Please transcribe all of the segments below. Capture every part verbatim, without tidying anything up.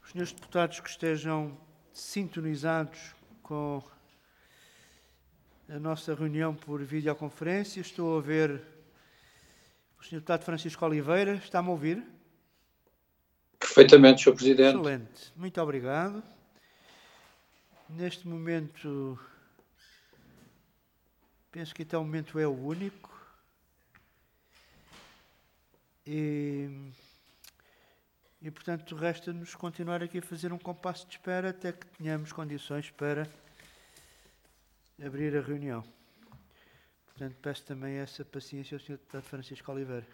Os senhores deputados que estejam sintonizados com a nossa reunião por videoconferência, estou a ver o senhor deputado Francisco Oliveira. Está-me a ouvir? Perfeitamente, senhor Presidente. Excelente. Muito obrigado. Neste momento, penso que até o momento é o único. E, e portanto, resta-nos continuar aqui a fazer um compasso de espera até que tenhamos condições para abrir a reunião. Portanto, peço também essa paciência ao senhor deputado Francisco Oliveira.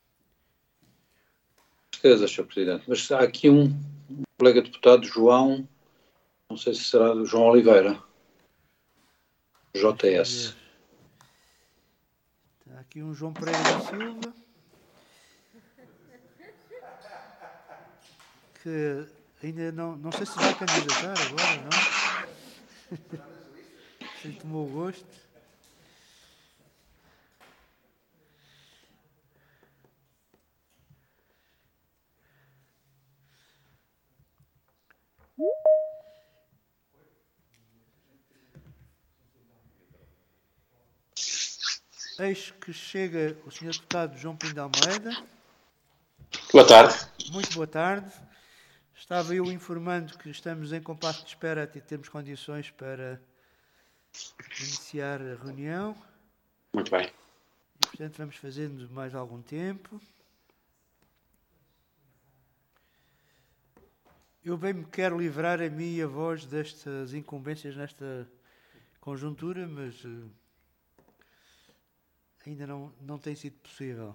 Com certeza, senhor Presidente. Mas há aqui um, um colega deputado, João, não sei se será do João Oliveira, J S. Está aqui um João Pereira da Silva, que ainda não, não sei se vai candidatar agora, não? Se lhe tomou o gosto. Eis que chega o senhor deputado João Pinto de Almeida. Boa tarde. Muito boa tarde. Estava eu informando que estamos em compasso de espera até termos condições para iniciar a reunião. Muito bem. E, portanto, vamos fazendo mais algum tempo. Eu bem me quero livrar a mim e a vós destas incumbências nesta conjuntura, mas uh, ainda não, não tem sido possível.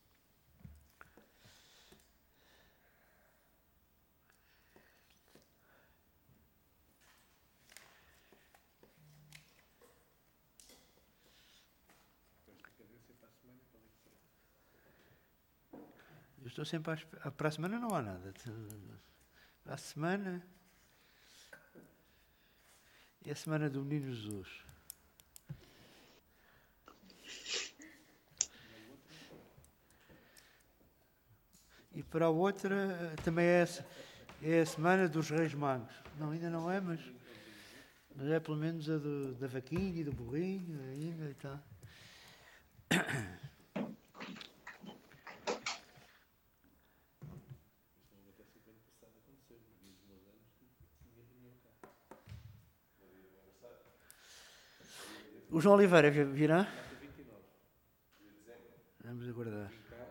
Eu estou sempre à espera. Para a semana não há nada. Para a semana é a semana do Menino Jesus. E para a outra também é, é a semana dos Reis Magos. Não, ainda não é, mas, mas é pelo menos a do, da vaquinha e do burrinho ainda e tal. O João Oliveira virá? Vamos aguardar.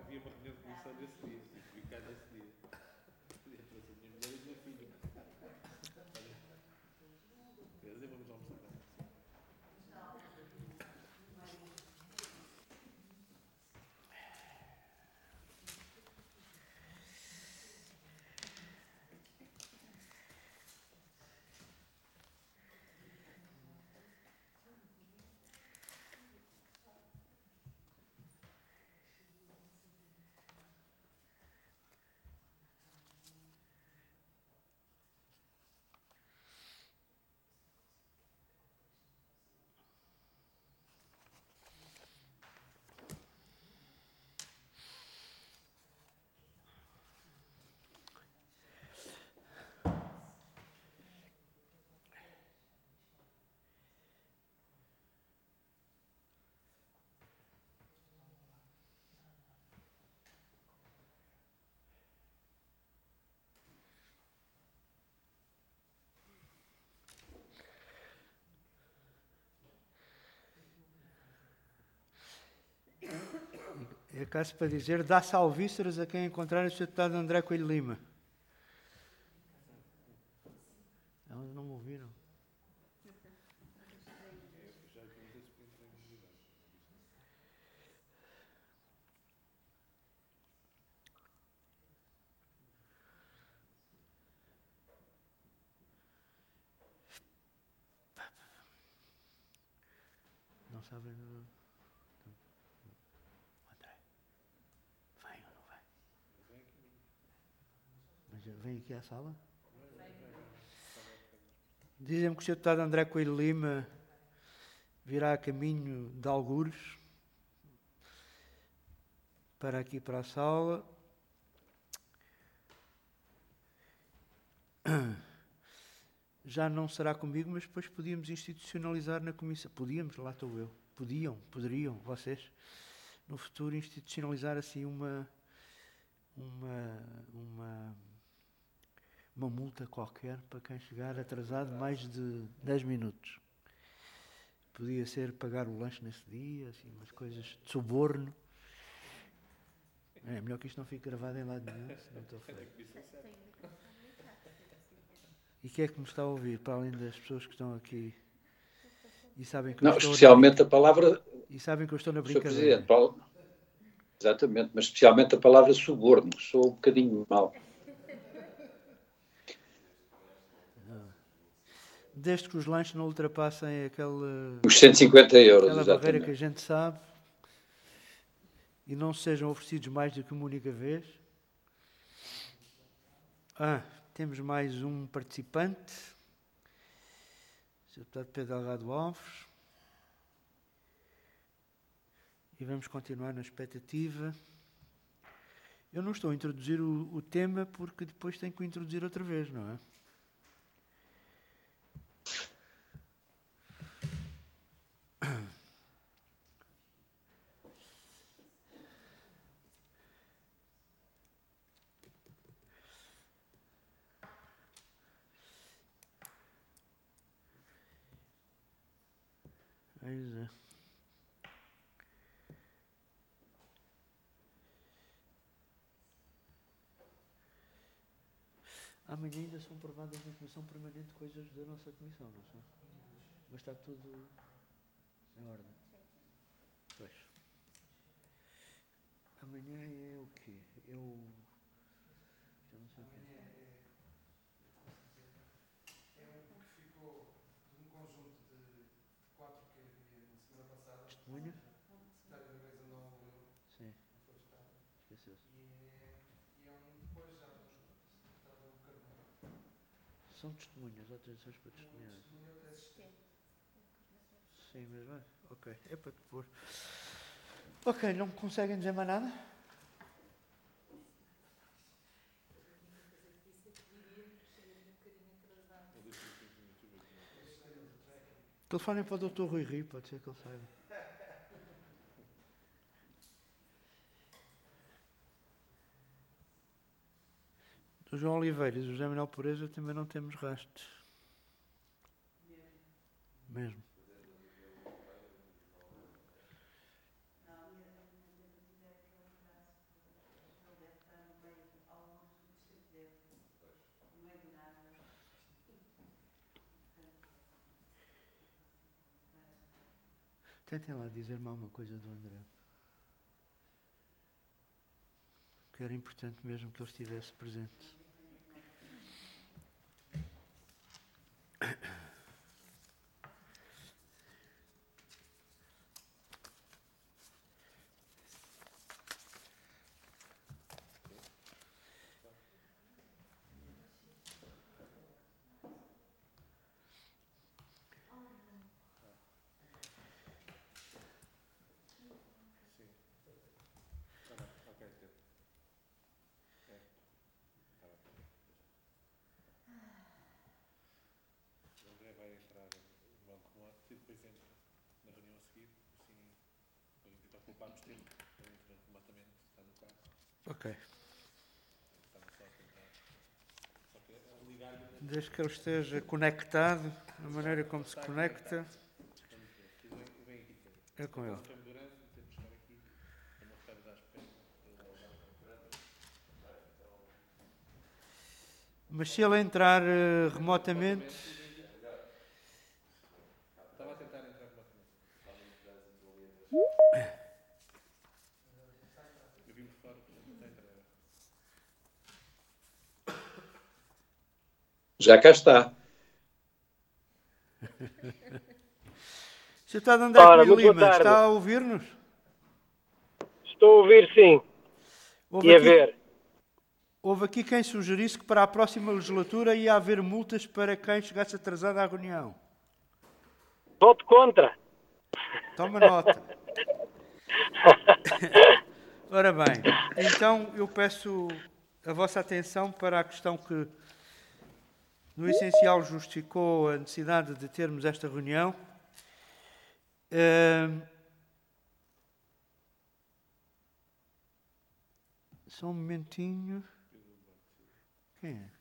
É caso para dizer, dá salvíceras a quem encontrar o senhor deputado André Coelho Lima. Não, não me ouviram. Não sabem... Vem aqui à sala. Dizem-me que o senhor deputado André Coelho Lima virá a caminho de Algures para aqui para a sala. já não será comigo, mas depois podíamos institucionalizar na comissão. Podíamos, lá estou eu. Podiam, poderiam, vocês, no futuro, institucionalizar assim uma, uma, uma, uma multa qualquer para quem chegar atrasado mais de dez minutos. Podia ser pagar o lanche nesse dia, assim, umas coisas de suborno. É melhor que isto não fique gravado em lado nenhum, se não estou a falar. E quem é que me está a ouvir, para além das pessoas que estão aqui e sabem que eu Não, estou especialmente na... a palavra... E sabem que eu estou na senhor brincadeira. Presidente, Paulo, exatamente, mas especialmente a palavra suborno, que sou um bocadinho mal. Desde que os lanches não ultrapassem aquela, Os cento e cinquenta euros, aquela barreira exatamente. que a gente sabe e não sejam oferecidos mais do que uma única vez. Ah, temos mais um participante, o senhor Deputado Pedro Delgado Alves. E vamos continuar na expectativa. Eu não estou a introduzir o, o tema porque depois tenho que o introduzir outra vez, não é? Pois é. Amanhã ainda são aprovadas na Comissão Permanente coisas da nossa Comissão, não são? Mas está tudo em ordem. Pois. Amanhã é o quê? É o... Eu não sei o quê. Testemunhas? Sim. Esqueceu-se. São testemunhas, autorizações para testemunhar. Sim, mas vai. Ok, é para te pôr. Ok, não conseguem dizer mais nada? Telefonem para o doutor Rui Rio, pode ser que ele saiba. Do João Oliveira e do José Manuel Pureza também não temos rastros. Mesmo. Tentem lá dizer-me alguma coisa do André. Que era importante mesmo que ele estivesse presente. Vai entrar no banco remoto e depois entra na reunião a seguir, assim, para pouparmos tempo, para entrar remotamente, está no quarto. Ok. Estamos só a tentar, só que a ligar-lhe... Desde que ele esteja conectado, da maneira como se conecta, é com ele. Mas se ele entrar uh, remotamente... Estava a tentar entrar remotamente. Eu vim por fora para tentar entrar. Já cá está. Você está de André Ora, Coelho muito boa Lima, tarde. está a ouvir-nos? Estou a ouvir, sim. Houve E a aqui, ver. houve aqui quem sugerisse que para a próxima legislatura ia haver multas para quem chegasse atrasado à reunião. Voto contra. Toma nota. Ora bem, então eu peço a vossa atenção para a questão que no essencial, justificou a necessidade de termos esta reunião. Uh, só um momentinho. Quem é?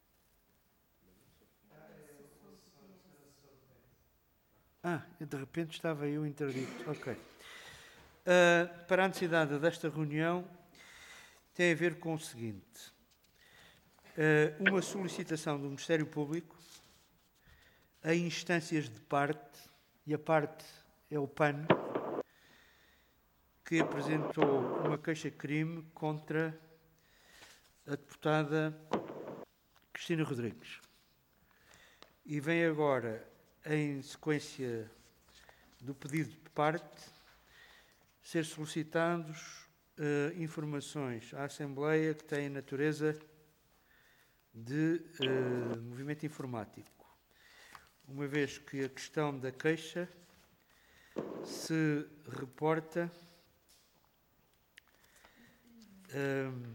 Ah, de repente estava eu interdito. Ok. Uh, para a necessidade desta reunião, tem a ver com o seguinte. Uh, uma solicitação do Ministério Público a instâncias de parte, e a parte é o P A N, que apresentou uma queixa-crime contra a deputada Cristina Rodrigues. E vem agora, em sequência do pedido de parte, ser solicitados uh, informações à Assembleia que têm natureza de uh, movimento informático, uma vez que a questão da queixa se reporta uh,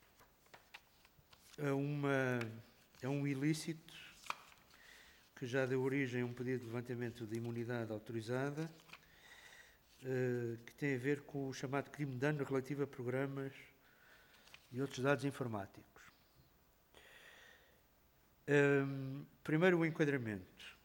a, uma, a um ilícito que já deu origem a um pedido de levantamento de imunidade autorizada, uh, que tem a ver com o chamado crime de dano relativo a programas e outros dados informáticos. Um, primeiro, o enquadramento.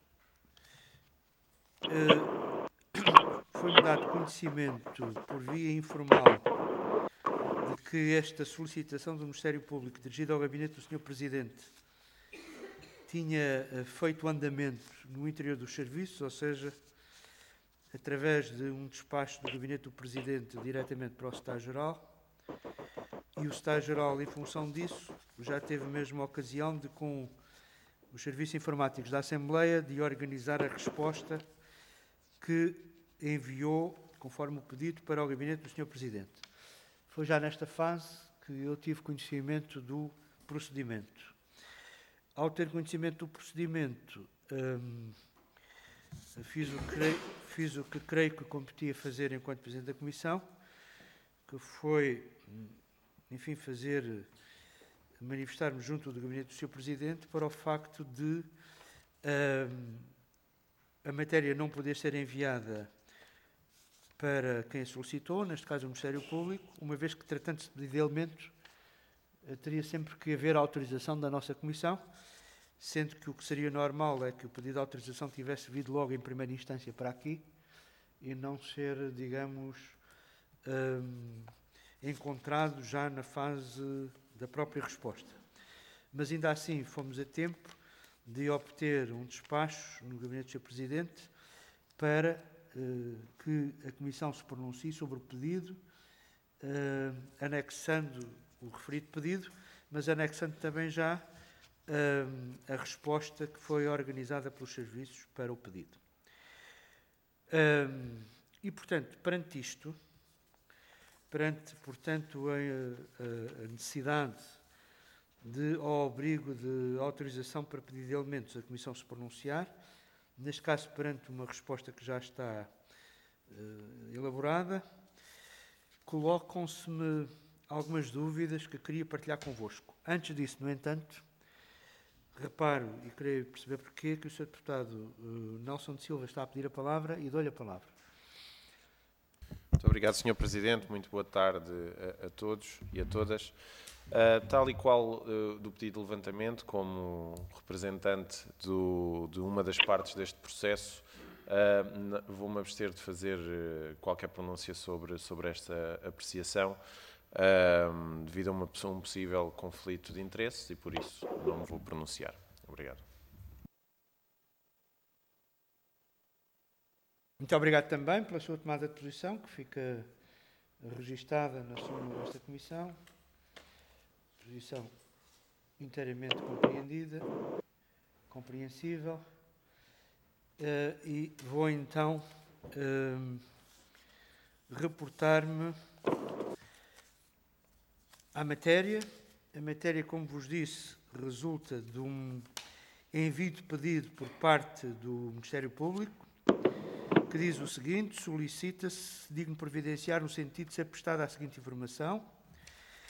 Uh, Foi-me dado conhecimento, por via informal, de que esta solicitação do Ministério Público, dirigida ao gabinete do senhor Presidente, tinha uh, feito andamento no interior dos serviços, ou seja, através de um despacho do gabinete do Presidente diretamente para o Secretário-Geral, e o Secretário-Geral, em função disso, já teve mesmo a ocasião de, com os serviços informáticos da Assembleia, de organizar a resposta que enviou, conforme o pedido, para o gabinete do senhor Presidente. Foi já nesta fase que eu tive conhecimento do procedimento. Ao ter conhecimento do procedimento, hum, fiz, o que creio, fiz o que creio que competia fazer enquanto Presidente da Comissão, que foi, enfim, fazer, manifestar-me junto do gabinete do senhor Presidente para o facto de hum, a matéria não poder ser enviada para quem a solicitou, neste caso o Ministério Público, uma vez que, tratando-se de elementos, teria sempre que haver autorização da nossa Comissão, sendo que o que seria normal é que o pedido de autorização tivesse vindo logo em primeira instância para aqui e não ser, digamos, hum, encontrado já na fase da própria resposta. Mas ainda assim fomos a tempo de obter um despacho no gabinete do senhor Presidente para uh, que a Comissão se pronuncie sobre o pedido, uh, anexando o referido pedido, mas anexando também já uh, a resposta que foi organizada pelos serviços para o pedido. Uh, e, portanto, perante isto, perante, portanto, a, a, a necessidade de, ao abrigo de autorização para pedido de elementos, a Comissão se pronunciar, neste caso perante uma resposta que já está uh, elaborada, colocam-se-me algumas dúvidas que queria partilhar convosco. Antes disso, no entanto, reparo, e queria perceber porquê, que o senhor Deputado uh, Nelson de Silva está a pedir a palavra e dou-lhe a palavra. Muito obrigado, senhor Presidente. Muito boa tarde a, a todos e a todas. Uh, tal e qual uh, do pedido de levantamento, como representante do, de uma das partes deste processo, uh, vou-me abster de fazer uh, qualquer pronúncia sobre, sobre esta apreciação, uh, devido a uma, um possível conflito de interesses, e por isso não me vou pronunciar. Obrigado. Muito obrigado também pela sua tomada de posição, que fica registada na súmula desta Comissão. Posição inteiramente compreendida, compreensível. Uh, e vou então uh, reportar-me à matéria. A matéria, como vos disse, resulta de um envio de pedido por parte do Ministério Público, que diz o seguinte: solicita-se digno providenciar no sentido de ser prestada a seguinte informação.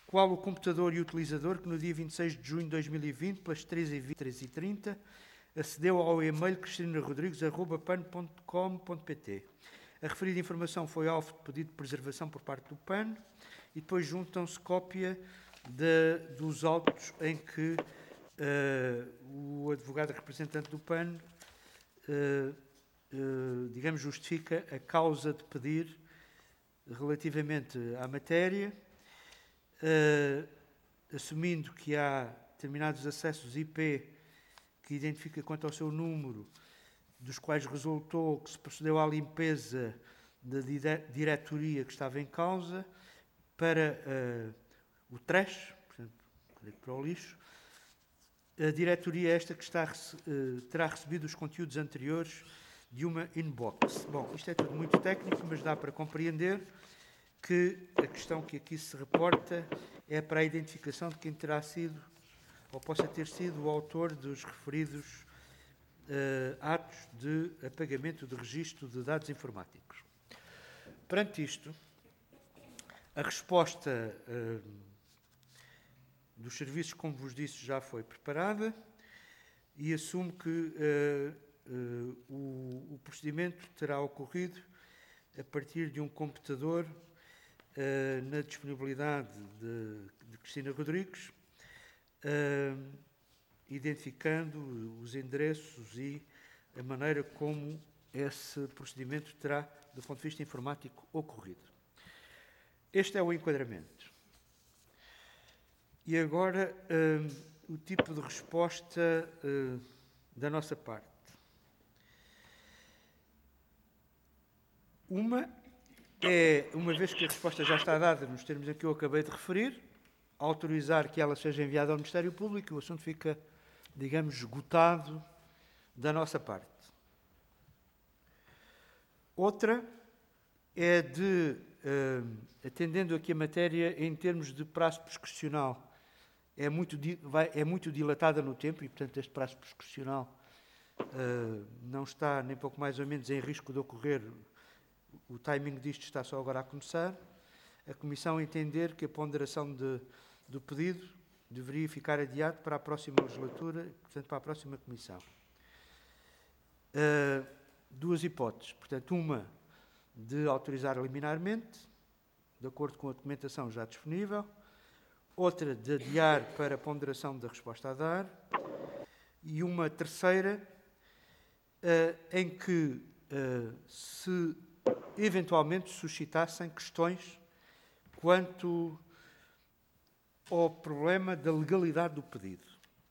qual o computador e utilizador que no dia vinte e seis de junho de dois mil e vinte, pelas treze e vinte, treze e trinta, acedeu ao e-mail cristina rodrigues arroba pan ponto com ponto pt. A referida informação foi alvo de pedido de preservação por parte do P A N e depois juntam-se cópia de, dos autos em que uh, o advogado representante do P A N, uh, uh, digamos, justifica a causa de pedir relativamente à matéria, uh, assumindo que há determinados acessos I P que identifica quanto ao seu número, dos quais resultou que se procedeu à limpeza da diretoria que estava em causa para uh, o trash, portanto, para o lixo. A diretoria esta que está, uh, terá recebido os conteúdos anteriores de uma inbox. Bom, isto é tudo muito técnico, mas dá para compreender que a questão que aqui se reporta é para a identificação de quem terá sido ou possa ter sido o autor dos referidos Uh, atos de apagamento de registro de dados informáticos. Perante isto, a resposta uh, dos serviços, como vos disse, já foi preparada e assumo que uh, uh, o, o procedimento terá ocorrido a partir de um computador uh, na disponibilidade de, de Cristina Rodrigues, uh, identificando os endereços e a maneira como esse procedimento terá, do ponto de vista informático, ocorrido. Este é o enquadramento. E agora, um, o tipo de resposta uh, da nossa parte. Uma é, uma vez que a resposta já está dada nos termos a que eu acabei de referir, autorizar que ela seja enviada ao Ministério Público, o assunto fica, digamos, esgotado da nossa parte. Outra é de, uh, atendendo aqui a matéria em termos de prazo prescricional, é muito, vai, é muito dilatada no tempo e, portanto, este prazo prescricional uh, não está nem pouco mais ou menos em risco de ocorrer, o timing disto está só agora a começar. A Comissão entender que a ponderação de, do pedido deveria ficar adiado para a próxima legislatura, portanto, para a próxima Comissão. Uh, duas hipóteses. Portanto, uma de autorizar liminarmente, de acordo com a documentação já disponível. Outra de adiar para a ponderação da resposta a dar. E uma terceira, uh, em que uh, se eventualmente suscitassem questões quanto ao problema da legalidade do pedido.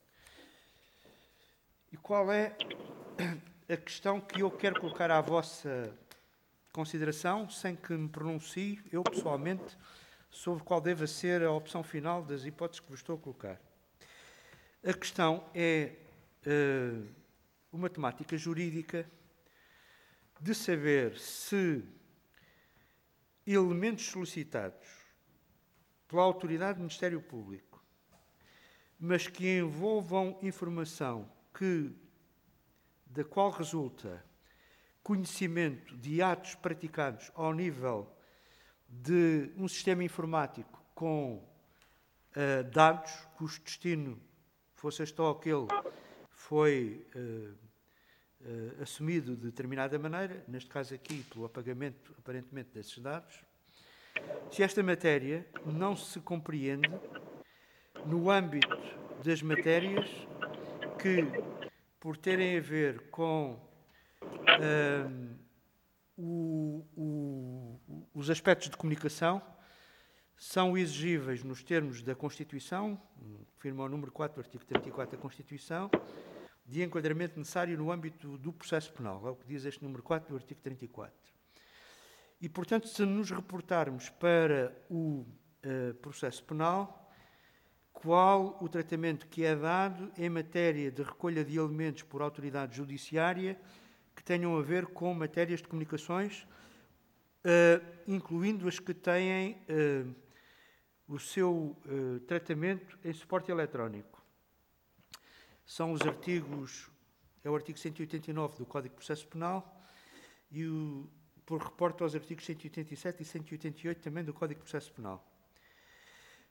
E qual é a questão que eu quero colocar à vossa consideração, sem que me pronuncie, eu pessoalmente, sobre qual deva ser a opção final das hipóteses que vos estou a colocar. A questão é uh, uma temática jurídica de saber se elementos solicitados pela autoridade do Ministério Público, mas que envolvam informação que, da qual resulta conhecimento de atos praticados ao nível de um sistema informático com uh, dados, cujo destino fosse este ou aquele, foi uh, uh, assumido de determinada maneira, neste caso aqui pelo apagamento, aparentemente, desses dados. Se esta matéria não se compreende no âmbito das matérias que, por terem a ver com um, o, o, os aspectos de comunicação, são exigíveis nos termos da Constituição, firma o número quatro do artigo trinta e quatro da Constituição, de enquadramento necessário no âmbito do processo penal. É o que diz este número quatro do artigo trinta e quatro. E, portanto, se nos reportarmos para o uh, processo penal, qual o tratamento que é dado em matéria de recolha de elementos por autoridade judiciária que tenham a ver com matérias de comunicações, uh, incluindo as que têm uh, o seu uh, tratamento em suporte eletrónico. São os artigos, é o artigo cento e oitenta e nove do Código de Processo Penal e o por reporte aos artigos cento e oitenta e sete e cento e oitenta e oito também do Código de Processo Penal.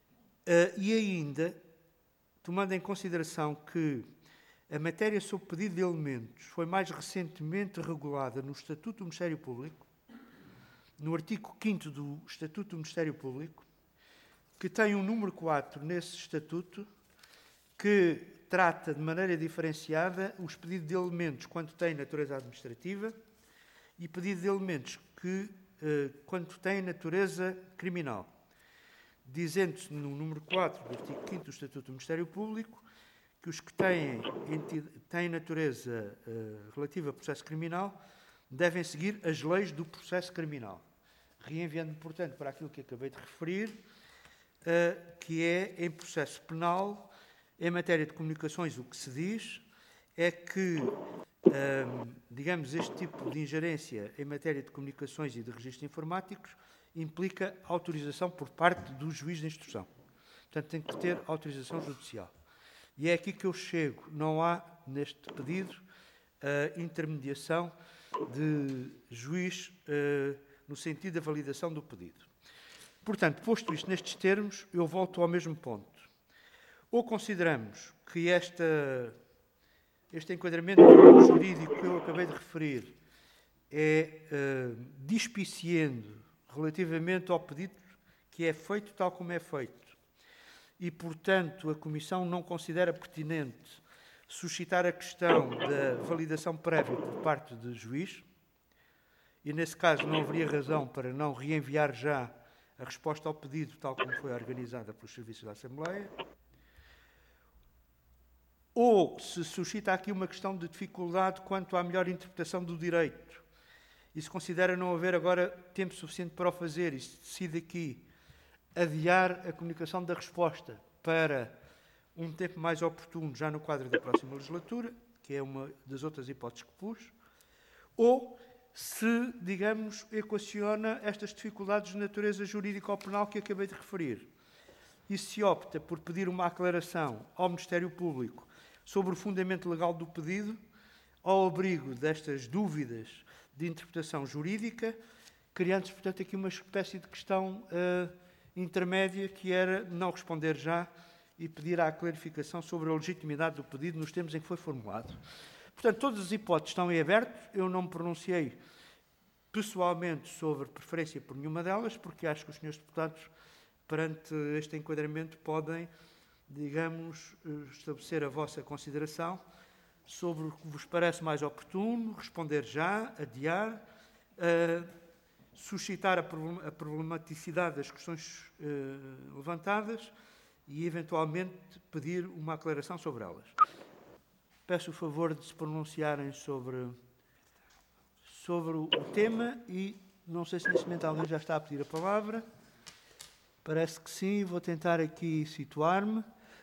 e ainda, tomando em consideração que a matéria sob pedido de elementos foi mais recentemente regulada no Estatuto do Ministério Público, no artigo quinto do Estatuto do Ministério Público, que tem um número quatro nesse Estatuto, que trata de maneira diferenciada os pedidos de elementos quando têm natureza administrativa e pedidos de elementos que, eh, quando têm natureza criminal. Dizendo-se no número quatro do artigo quinto do Estatuto do Ministério Público que os que têm, têm natureza uh, relativa a processo criminal devem seguir as leis do processo criminal. Reenviando, portanto, para aquilo que acabei de referir, uh, que é em processo penal, em matéria de comunicações, o que se diz é que, um, digamos, este tipo de ingerência em matéria de comunicações e de registros informáticos implica autorização por parte do juiz de instrução. Portanto, tem que ter autorização judicial. E é aqui que eu chego. Não há, neste pedido, a intermediação de juiz uh, no sentido da validação do pedido. Portanto, posto isto nestes termos, eu volto ao mesmo ponto. Ou consideramos que esta, este enquadramento jurídico que eu acabei de referir é uh, dispiciendo relativamente ao pedido que é feito tal como é feito, e, portanto, a Comissão não considera pertinente suscitar a questão da validação prévia por parte do juiz, e, nesse caso, não haveria razão para não reenviar já a resposta ao pedido, tal como foi organizada pelos serviços da Assembleia, ou se suscita aqui uma questão de dificuldade quanto à melhor interpretação do direito, e se considera não haver agora tempo suficiente para o fazer, e se decide aqui adiar a comunicação da resposta para um tempo mais oportuno, já no quadro da próxima legislatura, que é uma das outras hipóteses que pus, ou se, digamos, equaciona estas dificuldades de natureza jurídica ou penal que acabei de referir, e se opta por pedir uma aclaração ao Ministério Público sobre o fundamento legal do pedido, ao abrigo destas dúvidas de interpretação jurídica, criando-se, portanto, aqui uma espécie de questão uh, intermédia, que era não responder já e pedir a clarificação sobre a legitimidade do pedido nos termos em que foi formulado. Portanto, todas as hipóteses estão em aberto. Eu não me pronunciei pessoalmente sobre preferência por nenhuma delas, porque acho que os senhores deputados, perante este enquadramento, podem, digamos, estabelecer a vossa consideração sobre o que vos parece mais oportuno, responder já, adiar, uh, suscitar a problematicidade das questões uh, levantadas e, eventualmente, pedir uma aclaração sobre elas. Peço o favor de se pronunciarem sobre, sobre o tema e não sei se neste momento alguém já está a pedir a palavra. Parece que sim, vou tentar aqui situar-me,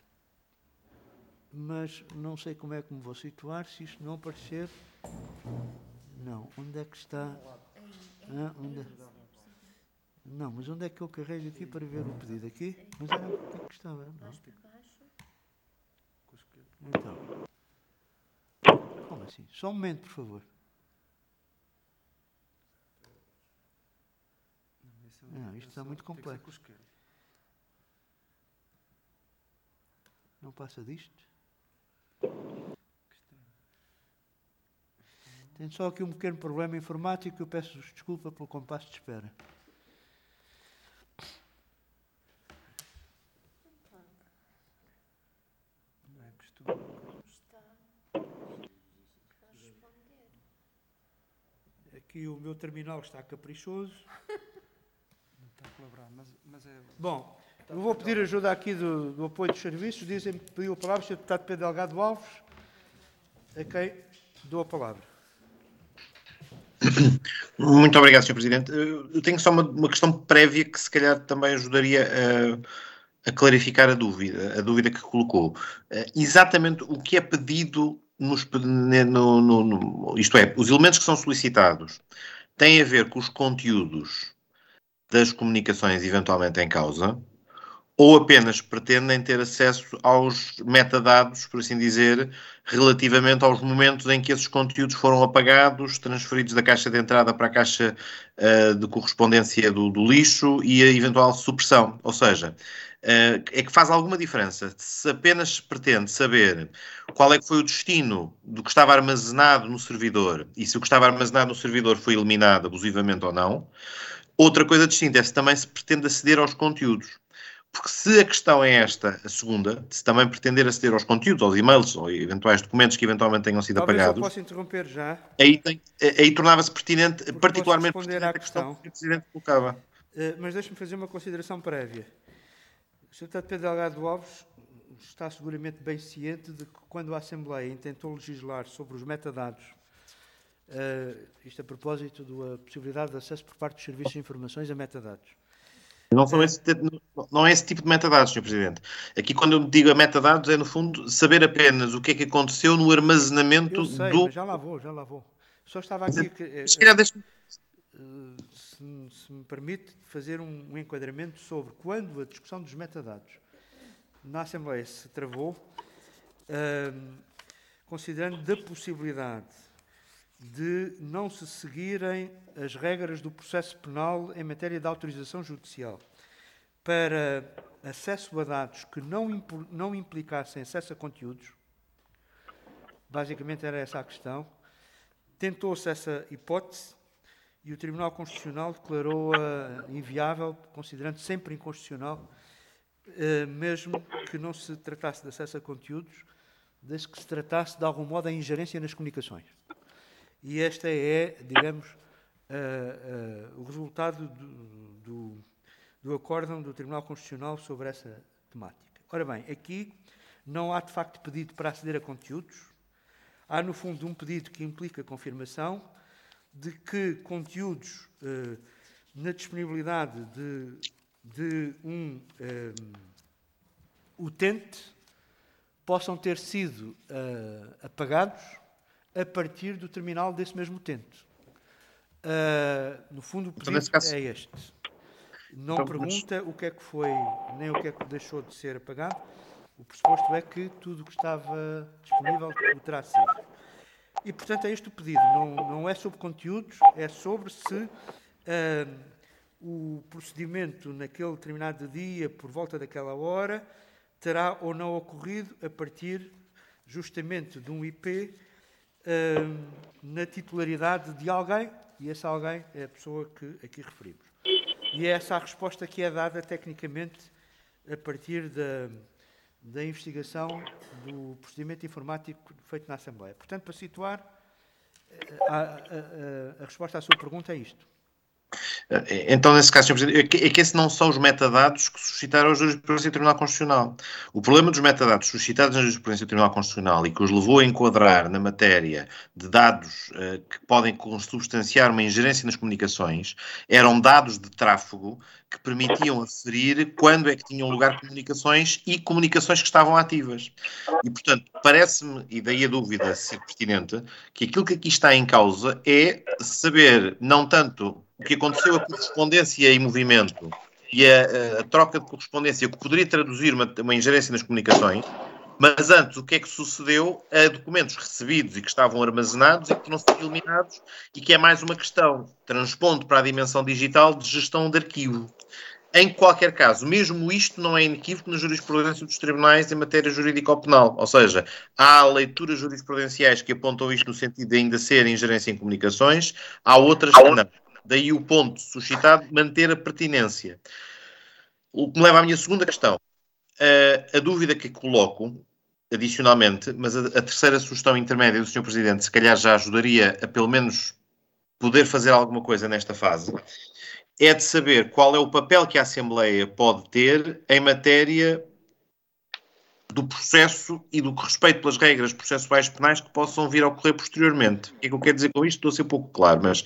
mas não sei como é que me vou situar, se isto não aparecer. Não, onde é que está? Ah, onde é? Não, mas onde é que eu carrego aqui para ver o pedido? Aqui? Mas era o que é que estava? Não. Então. Como assim? Só um momento, por favor. Não, isto está muito complexo. Não passa disto? Tenho só aqui um pequeno problema informático, eu peço desculpa pelo compasso de espera. Não é costume. Aqui o meu terminal está caprichoso. Não está a colaborar, mas, mas é... Bom, eu vou pedir ajuda aqui do, do apoio dos serviços. Dizem-me que pediu a palavra o senhor deputado Pedro Delgado Alves. A quem dou a palavra. Muito obrigado, senhor Presidente. Eu tenho só uma, uma questão prévia que se calhar também ajudaria a, a clarificar a dúvida, a dúvida que colocou. Exatamente o que é pedido, nos, no, no, no, isto é, os elementos que são solicitados têm a ver com os conteúdos das comunicações eventualmente em causa, ou apenas pretendem ter acesso aos metadados, por assim dizer, relativamente aos momentos em que esses conteúdos foram apagados, transferidos da caixa de entrada para a caixa uh, de correspondência do, do lixo e a eventual supressão. Ou seja, uh, é que faz alguma diferença se apenas se pretende saber qual é que foi o destino do que estava armazenado no servidor e se o que estava armazenado no servidor foi eliminado abusivamente ou não. Outra coisa distinta é se também se pretende aceder aos conteúdos. Porque se a questão é esta, a segunda, se também pretender aceder aos conteúdos, aos e-mails ou eventuais documentos que eventualmente tenham sido Talvez apagados... eu possa interromper já. Aí, tem, aí tornava-se pertinente, Porque particularmente posso pertinente responder à a questão questão. que o Presidente colocava. Uh, mas deixe-me fazer uma consideração prévia. O senhor Deputado Pedro Delgado Alves está seguramente bem ciente de que quando a Assembleia intentou legislar sobre os metadados, uh, isto a propósito da possibilidade de acesso por parte dos serviços de informações a metadados, Não, são esse, não é esse tipo de metadados, senhor Presidente. Aqui, quando eu digo a metadados, é, no fundo, saber apenas o que é que aconteceu no armazenamento eu sei, do... mas já lá vou, já lá vou. Só estava aqui... Que, Se calhar deixa-me... uh, se, se me permite fazer um, um enquadramento sobre quando a discussão dos metadados na Assembleia se travou, uh, considerando da possibilidade de não se seguirem as regras do processo penal em matéria de autorização judicial para acesso a dados que não, não implicassem acesso a conteúdos. Basicamente era essa a questão. Tentou-se essa hipótese e o Tribunal Constitucional declarou-a inviável, considerando sempre inconstitucional, mesmo que não se tratasse de acesso a conteúdos, desde que se tratasse de algum modo a ingerência nas comunicações. E este é, digamos, uh, uh, o resultado do, do, do acórdão do Tribunal Constitucional sobre essa temática. Ora bem, aqui não há de facto pedido para aceder a conteúdos. Há, no fundo, um pedido que implica a confirmação de que conteúdos uh, na disponibilidade de, de um, um utente possam ter sido uh, apagados a partir do terminal desse mesmo utente. Uh, no fundo, o pedido então, caso... é este. Não então, pergunta mas... o que é que foi, nem o que é que deixou de ser apagado. O pressuposto é que tudo o que estava disponível o terá sido. E, portanto, é este o pedido. Não, não é sobre conteúdos, é sobre se uh, o procedimento naquele determinado dia, por volta daquela hora, terá ou não ocorrido a partir justamente de um I P uh, na titularidade de alguém, e esse alguém é a pessoa que aqui referimos. E é essa a resposta que é dada tecnicamente a partir da, da investigação do procedimento informático feito na Assembleia. Portanto, para situar, a, a, a, a resposta à sua pergunta é isto. Então, nesse caso, senhor Presidente, é que esses não são os metadados que suscitaram a jurisprudência do Tribunal Constitucional. O problema dos metadados suscitados na jurisprudência do Tribunal Constitucional e que os levou a enquadrar na matéria de dados uh, que podem consubstanciar uma ingerência nas comunicações eram dados de tráfego que permitiam aferir quando é que tinham lugar comunicações e comunicações que estavam ativas. E, portanto, parece-me, e daí a dúvida ser pertinente, que aquilo que aqui está em causa é saber, não tanto o que aconteceu, a correspondência em movimento e a, a, a troca de correspondência, o que poderia traduzir uma, uma ingerência nas comunicações, mas antes o que é que sucedeu a documentos recebidos e que estavam armazenados e que não foram eliminados e que é mais uma questão, transpondo para a dimensão digital, de gestão de arquivo. Em qualquer caso, mesmo isto não é inequívoco na jurisprudência dos tribunais em matéria jurídico-penal. Ou seja, há leituras jurisprudenciais que apontam isto no sentido de ainda ser ingerência em comunicações, há outras que não. Daí o ponto suscitado, manter a pertinência. O que me leva à minha segunda questão. Uh, a dúvida que coloco, adicionalmente, mas a, a terceira sugestão intermédia do senhor Presidente, se calhar já ajudaria a pelo menos poder fazer alguma coisa nesta fase, é de saber qual é o papel que a Assembleia pode ter em matéria do processo e do respeito pelas regras processuais penais que possam vir a ocorrer posteriormente. O que é que eu quero dizer com isto? Estou a ser pouco claro, mas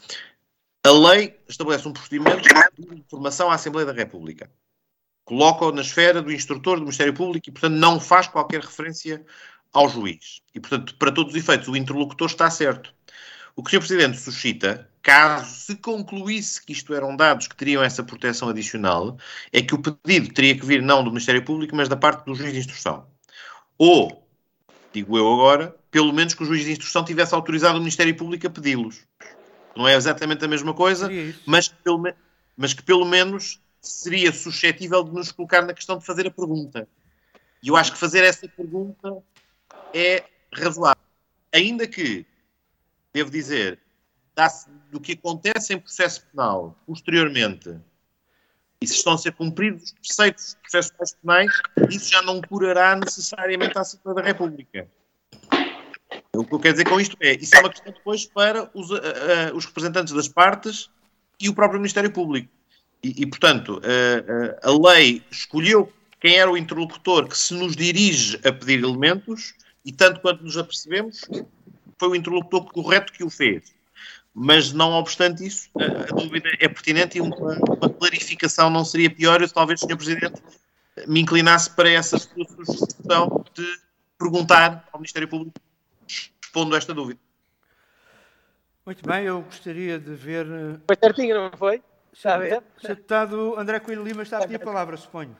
a lei estabelece um procedimento de informação à Assembleia da República. Coloca-o na esfera do instrutor do Ministério Público e, portanto, não faz qualquer referência ao juiz. E, portanto, para todos os efeitos, o interlocutor está certo. O que o senhor Presidente suscita, caso se concluísse que isto eram dados que teriam essa proteção adicional, é que o pedido teria que vir não do Ministério Público, mas da parte do juiz de instrução. Ou, digo eu agora, pelo menos que o juiz de instrução tivesse autorizado o Ministério Público a pedi-los. Não é exatamente a mesma coisa, mas, pelo, mas que pelo menos seria suscetível de nos colocar na questão de fazer a pergunta. E eu acho que fazer essa pergunta é razoável. Ainda que, devo dizer, do que acontece em processo penal posteriormente, e se estão a ser cumpridos os preceitos processuais penais, isso já não curará necessariamente a Assembleia da República. O que eu quero dizer com isto é, isso é uma questão depois para os, uh, uh, os representantes das partes e o próprio Ministério Público. E, e portanto, uh, uh, a lei escolheu quem era o interlocutor que se nos dirige a pedir elementos e, tanto quanto nos apercebemos, foi o interlocutor correto que o fez. Mas, não obstante isso, a, a dúvida é pertinente e uma, uma clarificação não seria pior. Eu, talvez, senhor Presidente, me inclinasse para essa sua sugestão de perguntar ao Ministério Público, respondo a esta dúvida. Muito bem, eu gostaria de ver... Foi certinho, não foi? Está a ver? O deputado André Coelho Lima está a pedir a palavra, suponho.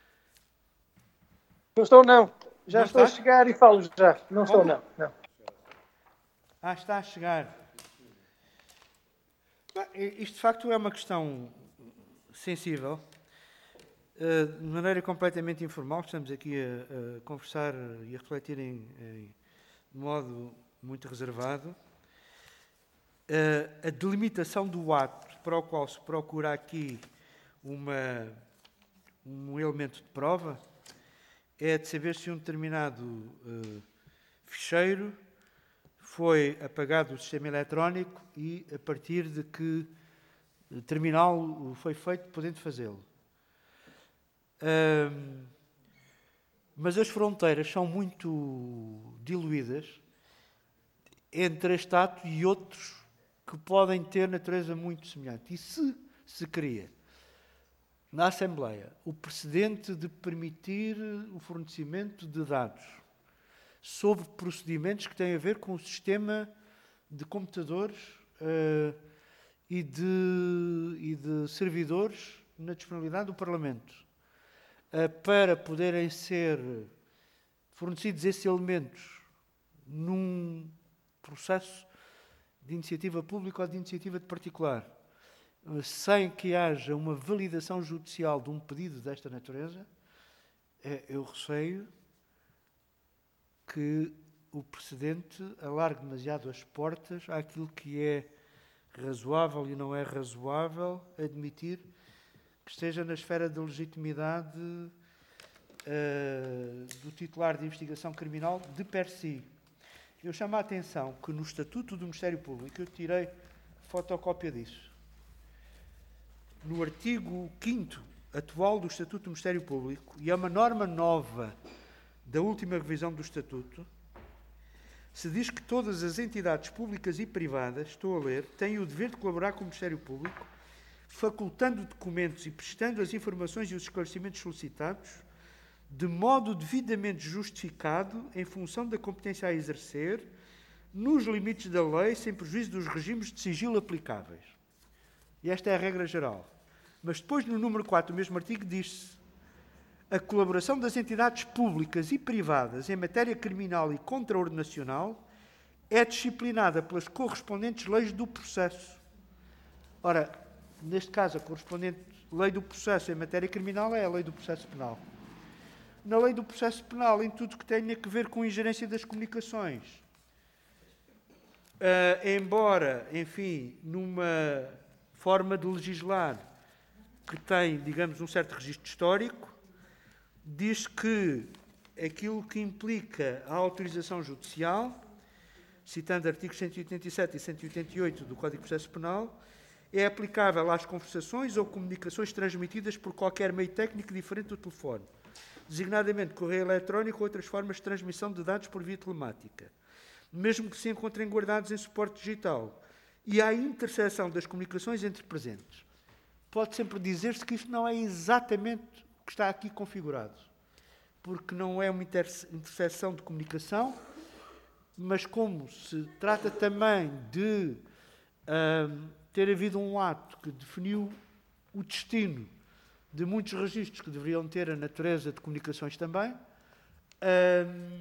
Não estou, não. Já Não estou está? a chegar e falo já. Não estou, Como? não. não. Ah, está a chegar. Bem, isto, de facto, é uma questão sensível. Uh, de maneira completamente informal, estamos aqui a, a conversar e a refletir em, em de modo muito reservado. Uh, a delimitação do ato para o qual se procura aqui uma, um elemento de prova é de saber se um determinado uh, ficheiro foi apagado do sistema eletrónico e a partir de que terminal foi feito, podendo fazê-lo. Um, mas as fronteiras são muito diluídas entre este ato e outros que podem ter natureza muito semelhante. E se se cria na Assembleia o precedente de permitir o fornecimento de dados sobre procedimentos que têm a ver com o sistema de computadores uh, e, de, e de servidores na disponibilidade do Parlamento, uh, para poderem ser fornecidos esses elementos num processo de iniciativa pública ou de iniciativa de particular, uh, sem que haja uma validação judicial de um pedido desta natureza, uh, eu receio que o precedente alargue demasiado as portas àquilo que é razoável e não é razoável admitir que esteja na esfera de legitimidade uh, do titular de investigação criminal de per si. Eu chamo a atenção que no Estatuto do Ministério Público, eu tirei fotocópia disso, no artigo quinto atual do Estatuto do Ministério Público, e é uma norma nova da última revisão do Estatuto, se diz que todas as entidades públicas e privadas, estou a ler, têm o dever de colaborar com o Ministério Público, facultando documentos e prestando as informações e os esclarecimentos solicitados, de modo devidamente justificado, em função da competência a exercer, nos limites da lei, sem prejuízo dos regimes de sigilo aplicáveis. E esta é a regra geral. Mas depois, no número quatro do mesmo artigo, diz-se: a colaboração das entidades públicas e privadas em matéria criminal e contraordenacional é disciplinada pelas correspondentes leis do processo. Ora, neste caso, a correspondente lei do processo em matéria criminal é a lei do processo penal. Na lei do processo penal, em tudo que tenha a ver com a ingerência das comunicações, uh, embora, enfim, numa forma de legislar que tem, digamos, um certo registro histórico, diz que aquilo que implica a autorização judicial, citando artigos cento e oitenta e sete e cento e oitenta e oito do Código de Processo Penal, é aplicável às conversações ou comunicações transmitidas por qualquer meio técnico diferente do telefone, designadamente correio eletrónico ou outras formas de transmissão de dados por via telemática, mesmo que se encontrem guardados em suporte digital, e à interseção das comunicações entre presentes. Pode sempre dizer-se que isto não é exatamente o que está aqui configurado, porque não é uma interseção de comunicação, mas como se trata também de uh, ter havido um ato que definiu o destino de muitos registros que deveriam ter a natureza de comunicações também, uh,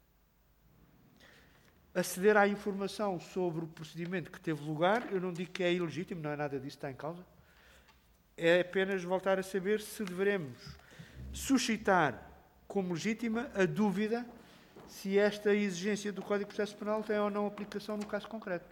aceder à informação sobre o procedimento que teve lugar, eu não digo que é ilegítimo, não é nada disso que está em causa, é apenas voltar a saber se devemos suscitar como legítima a dúvida se esta exigência do Código de Processo Penal tem ou não aplicação no caso concreto.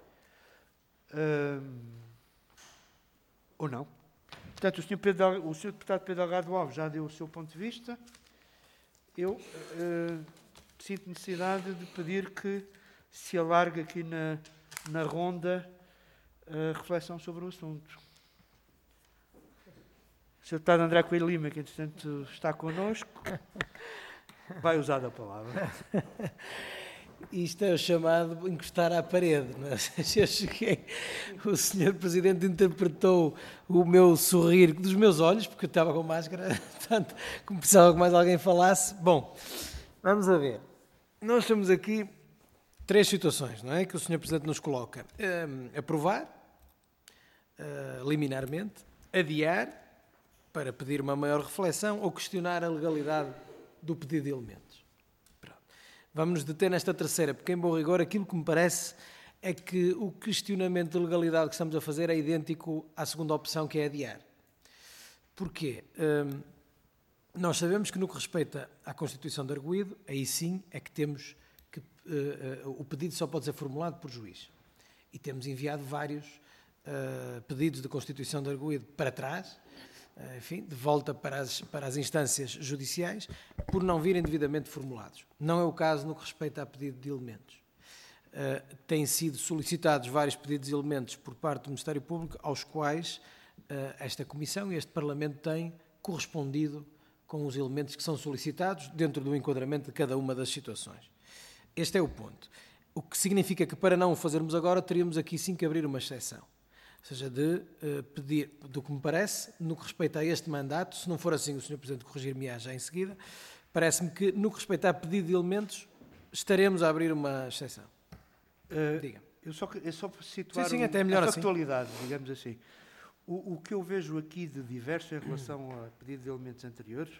Uh, ou não. Portanto, o senhor, Pedro, o senhor Deputado Pedro Delgado Alves já deu o seu ponto de vista. Eu uh, sinto necessidade de pedir que se alargue aqui na, na ronda a reflexão sobre o assunto. O senhor Deputado André Coelho Lima, que entretanto está connosco, vai usar a palavra. Isto é o chamado encostar à parede. Não é? Eu cheguei, o senhor Presidente interpretou o meu sorrir dos meus olhos, porque eu estava com máscara, portanto, como precisava que mais alguém falasse. Bom, vamos a ver. Nós temos aqui três situações, não é? Que o senhor Presidente nos coloca. Um, aprovar, uh, liminarmente, adiar, para pedir uma maior reflexão ou questionar a legalidade do pedido de elementos. Pronto. Vamos nos deter nesta terceira, porque em bom rigor aquilo que me parece é que o questionamento de legalidade que estamos a fazer é idêntico à segunda opção, que é adiar. Porquê? Hum, nós sabemos que no que respeita à Constituição de Arguido, aí sim é que temos que uh, uh, o pedido só pode ser formulado por juiz. E temos enviado vários uh, pedidos de Constituição de Arguido para trás, enfim, de volta para as, para as instâncias judiciais, por não virem devidamente formulados. Não é o caso no que respeita a pedido de elementos. Uh, têm sido solicitados vários pedidos de elementos por parte do Ministério Público, aos quais uh, esta Comissão e este Parlamento têm correspondido com os elementos que são solicitados dentro do enquadramento de cada uma das situações. Este é o ponto. O que significa que, para não o fazermos agora, teríamos aqui sim que abrir uma exceção. Ou seja, de uh, pedir, do que me parece, no que respeita a este mandato, se não for assim, o senhor Presidente corrigir-me-á já em seguida, parece-me que, no que respeita a pedido de elementos, estaremos a abrir uma exceção. Uh, Diga. Eu só, eu só para situar sim, sim, até é melhor a factualidade, assim. digamos assim. O, o que eu vejo aqui de diverso em relação a pedido de elementos anteriores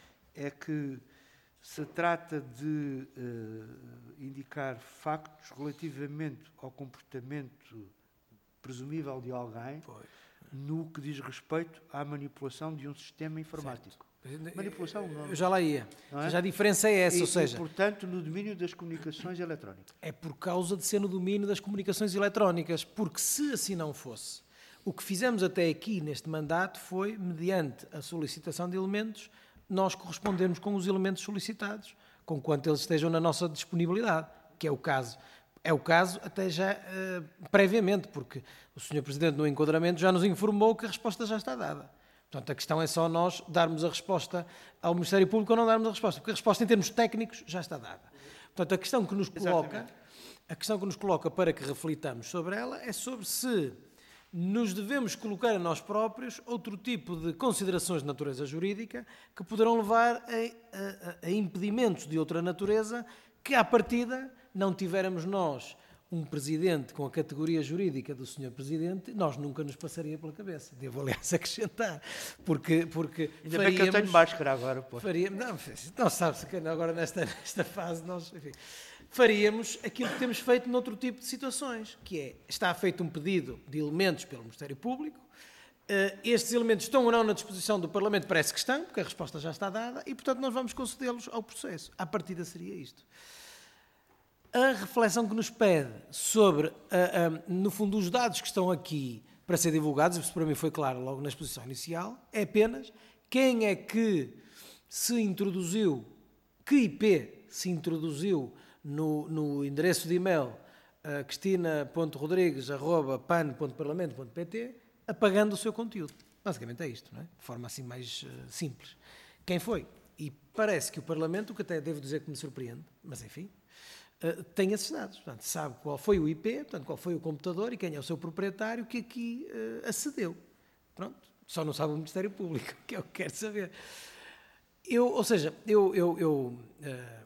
é que se trata de uh, indicar factos relativamente ao comportamento presumível de alguém, pois, no que diz respeito à manipulação de um sistema informático. Certo. Manipulação não. Eu já lá ia. É? Já a diferença é essa, e, ou seja... E, portanto, no domínio das comunicações eletrónicas. É por causa de ser no domínio das comunicações eletrónicas, porque se assim não fosse, o que fizemos até aqui neste mandato foi, mediante a solicitação de elementos, nós correspondemos com os elementos solicitados, conquanto eles estejam na nossa disponibilidade, que é o caso... É o caso até já uh, previamente, porque o senhor Presidente no enquadramento já nos informou que a resposta já está dada. Portanto, a questão é só nós darmos a resposta ao Ministério Público ou não darmos a resposta, porque a resposta em termos técnicos já está dada. Portanto, a questão que nos coloca, a questão que nos coloca para que reflitamos sobre ela é sobre se nos devemos colocar a nós próprios outro tipo de considerações de natureza jurídica que poderão levar a, a, a impedimentos de outra natureza que, à partida, não tivermos nós um presidente com a categoria jurídica do senhor Presidente, nós nunca nos passaria pela cabeça. Devo, aliás, acrescentar. Porque, porque Ainda faríamos, bem que eu tenho máscara agora. Pô. Faríamos, não, não sabe-se que agora nesta, nesta fase nós... Enfim, faríamos aquilo que temos feito noutro tipo de situações, que é, está feito um pedido de elementos pelo Ministério Público, uh, estes elementos estão ou não na disposição do Parlamento, parece que estão, porque a resposta já está dada, e, portanto, nós vamos concedê-los ao processo. À partida seria isto. A reflexão que nos pede sobre, uh, uh, no fundo, os dados que estão aqui para ser divulgados, isso para mim foi claro logo na exposição inicial, é apenas quem é que se introduziu, que I P se introduziu no, no endereço de e-mail uh, cristina ponto rodrigues arroba pan ponto parlamento ponto pt, apagando o seu conteúdo. Basicamente é isto, não é? De forma assim mais uh, simples. Quem foi? E parece que o Parlamento, o que até devo dizer que me surpreende, mas enfim, Uh, tem esses dados, portanto, sabe qual foi o I P, portanto, qual foi o computador e quem é o seu proprietário que aqui uh, acedeu. Pronto, só não sabe o Ministério Público, que é o que quero saber. Eu, ou seja, eu, eu, eu uh,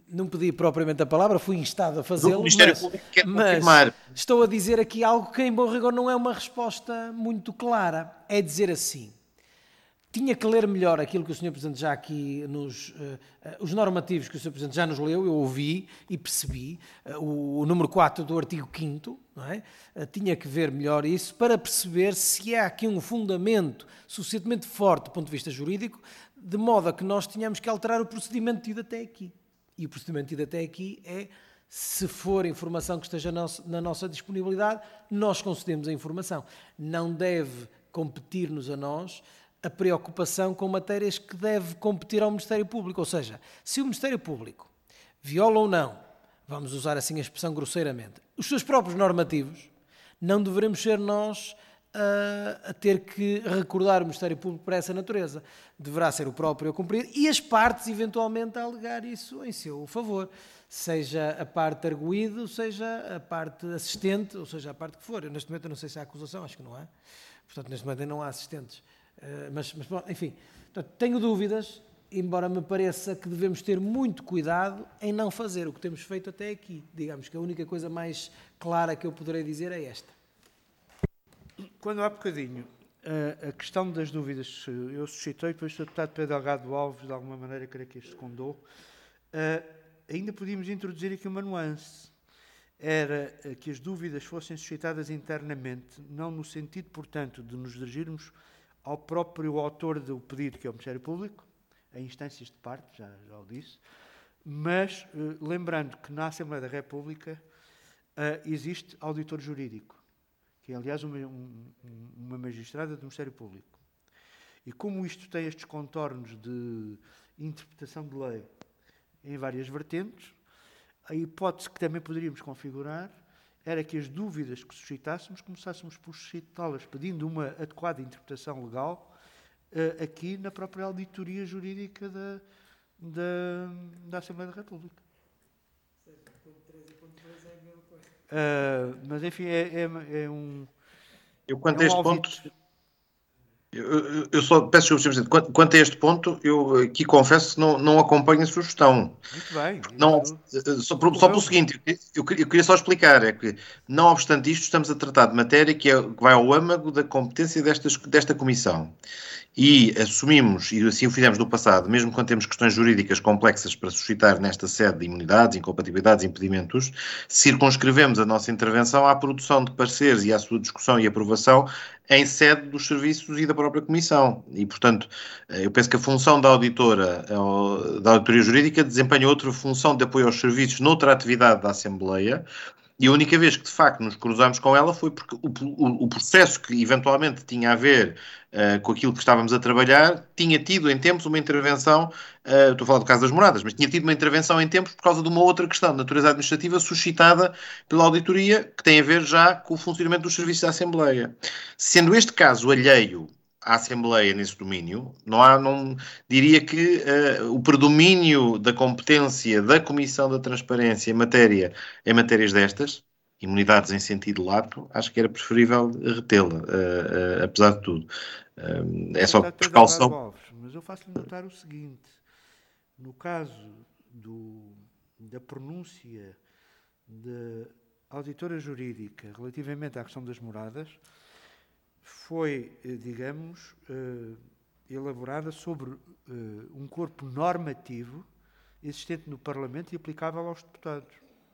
não pedi propriamente a palavra, fui instado a fazê-lo, O Ministério mas, Público quer mas confirmar. estou a dizer aqui algo que, em bom rigor, não é uma resposta muito clara. É dizer assim, tinha que ler melhor aquilo que o senhor Presidente já aqui nos... Uh, uh, os normativos que o senhor Presidente já nos leu, eu ouvi e percebi, uh, o, o número quatro do artigo quinto, não é? Uh, tinha que ver melhor isso para perceber se há aqui um fundamento suficientemente forte do ponto de vista jurídico, de modo a que nós tínhamos que alterar o procedimento tido até aqui. E o procedimento tido até aqui é, se for informação que esteja na nossa disponibilidade, nós concedemos a informação. Não deve competir-nos a nós a preocupação com matérias que deve competir ao Ministério Público. Ou seja, se o Ministério Público viola ou não, vamos usar assim a expressão grosseiramente, os seus próprios normativos, não deveremos ser nós a, a ter que recordar o Ministério Público para essa natureza. Deverá ser o próprio a cumprir e as partes, eventualmente, a alegar isso em seu favor. Seja a parte arguído, seja a parte assistente, ou seja, a parte que for. Eu, neste momento, eu não sei se há acusação, acho que não há. Portanto, neste momento, não há assistentes. Uh, mas, mas, enfim, portanto, tenho dúvidas, embora me pareça que devemos ter muito cuidado em não fazer o que temos feito até aqui. Digamos que a única coisa mais clara que eu poderei dizer é esta. Quando há bocadinho a, a questão das dúvidas eu suscitei, depois o deputado Pedro Delgado Alves, de alguma maneira, creio que este secundou, uh, ainda podíamos introduzir aqui uma nuance. Era uh, que as dúvidas fossem suscitadas internamente, não no sentido, portanto, de nos dirigirmos ao próprio autor do pedido, que é o Ministério Público, em instâncias de parte, já, já o disse, mas uh, lembrando que na Assembleia da República uh, existe auditor jurídico, que é, aliás, uma, um, uma magistrada do Ministério Público. E como isto tem estes contornos de interpretação de lei em várias vertentes, a hipótese que também poderíamos configurar era que as dúvidas que suscitássemos, começássemos por suscitá-las pedindo uma adequada interpretação legal uh, aqui na própria auditoria jurídica da, da, da Assembleia da República. Uh, mas, enfim, é, é, é um... Eu, quanto é um a este alvito. ponto... Eu, eu só peço desculpa, Presidente. Quanto, quanto a este ponto, eu aqui confesso que não, não acompanho a sugestão. Muito bem. Não, Isso só, por, só pelo seguinte, eu, eu queria só explicar, é que, não obstante isto, estamos a tratar de matéria que, é, que vai ao âmago da competência destas, desta Comissão. E assumimos, e assim o fizemos no passado, mesmo quando temos questões jurídicas complexas para suscitar nesta sede de imunidades, incompatibilidades, impedimentos, circunscrevemos a nossa intervenção à produção de pareceres e à sua discussão e aprovação em sede dos serviços e da própria Comissão. E, portanto, eu penso que a função da auditora, da auditoria jurídica, desempenha outra função de apoio aos serviços noutra atividade da Assembleia. E a única vez que, de facto, nos cruzamos com ela foi porque o, o, o processo que, eventualmente, tinha a ver uh, com aquilo que estávamos a trabalhar, tinha tido, em tempos, uma intervenção, uh, estou a falar do caso das moradas, mas tinha tido uma intervenção em tempos por causa de uma outra questão de natureza administrativa suscitada pela auditoria, que tem a ver já com o funcionamento dos serviços da Assembleia. Sendo este caso alheio à Assembleia nesse domínio, não há, não, diria que uh, o predomínio da competência da Comissão da Transparência em, matéria, em matérias destas, imunidades em sentido lato, acho que era preferível retê-la, uh, uh, apesar de tudo. Uh, é só precaução. Mas eu faço-lhe notar o seguinte, no caso do, da pronúncia da auditora jurídica relativamente à questão das moradas, foi, digamos, uh, elaborada sobre uh, um corpo normativo existente no Parlamento e aplicável aos deputados.